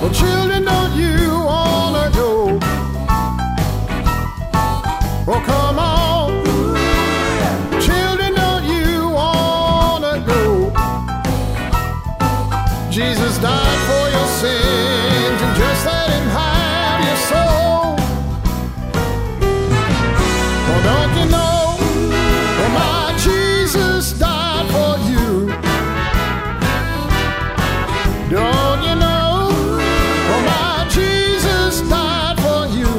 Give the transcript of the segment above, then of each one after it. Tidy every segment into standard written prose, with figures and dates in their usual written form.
children, don't you wanna go? Oh, come on. Children, don't you wanna go? Jesus died for your sins, and just let him have your soul. Oh, don't you know? Oh, my Jesus died for you. Don't you know? Oh, my Jesus died for you.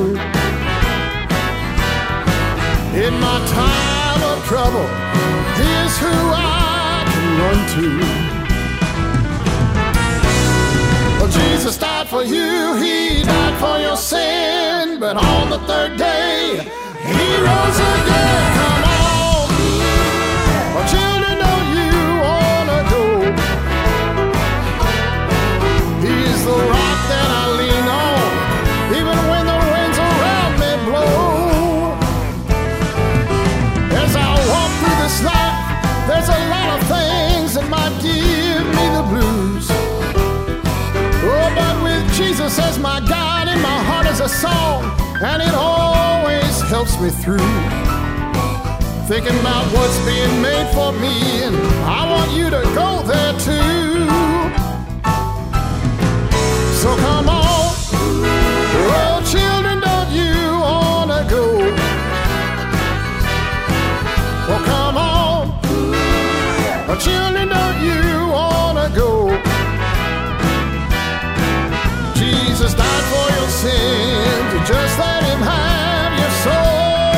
In my time of trouble, here's who I can run to. Well, Jesus died for you, he died for your sin, but on the third day, he rose again. Come on, well, children, don't you wanna go? He's the rock that I lean on, even when the winds around me blow. As I walk through this life, there's a lot of things that might give me the blues. Oh, but with Jesus as my guide in my heart is a song, and it always helps me through. Thinking about what's being made for me, and I want you to go there too. So come on, oh children, don't you wanna go? Well, come on, oh children, don't you wanna go? Jesus died for your sins, just let him have your soul.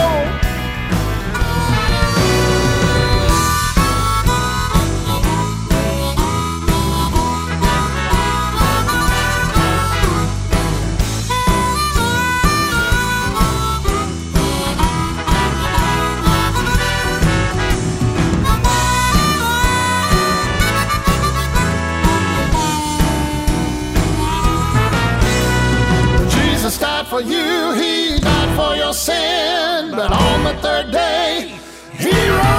Jesus died for you, he died for your sin, but on the third day, he rose.